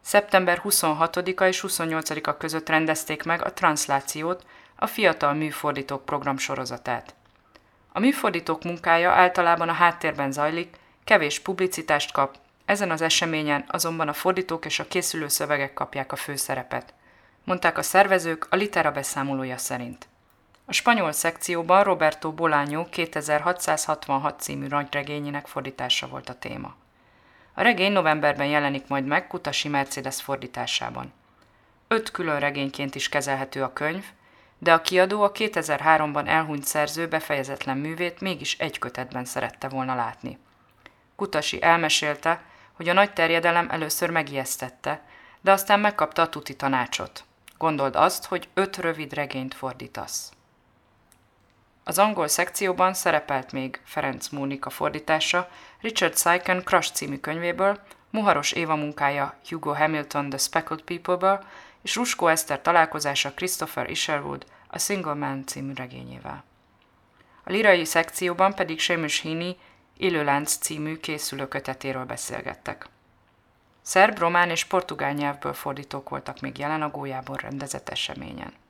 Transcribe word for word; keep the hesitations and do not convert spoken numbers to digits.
szeptember huszonhatodika és huszonnyolcadika között rendezték meg a Translációt, a Fiatal Műfordítók program sorozatát. A műfordítók munkája általában a háttérben zajlik, kevés publicitást kap, ezen az eseményen azonban a fordítók és a készülő szövegek kapják a főszerepet, mondták a szervezők a Litera beszámolója szerint. A spanyol szekcióban Roberto Bolaño kétezer-hatszázhatvanhat című nagyregényének fordítása volt a téma. A regény novemberben jelenik majd meg Kutassy Mercedes fordításában. Öt külön regényként is kezelhető a könyv, de a kiadó a kétezer-háromban elhunyt szerző befejezetlen művét mégis egy kötetben szerette volna látni. Kutassy elmesélte, hogy a nagy terjedelem először megijesztette, de aztán megkapta a tuti tanácsot. Gondold azt, hogy öt rövid regényt fordítasz. Az angol szekcióban szerepelt még Ferenc Mónika fordítása Richard Syken Crush című könyvéből, Muharos Éva munkája Hugo Hamilton The Speckled People-ből, és Ruskó Eszter találkozása Christopher Isherwood a Single Man című regényével. A lírai szekcióban pedig Seamus Heaney Élőlánc című készülő kötetéről beszélgettek. Szerb, román és portugál nyelvből fordítók voltak még jelen a Gólyából rendezett eseményen.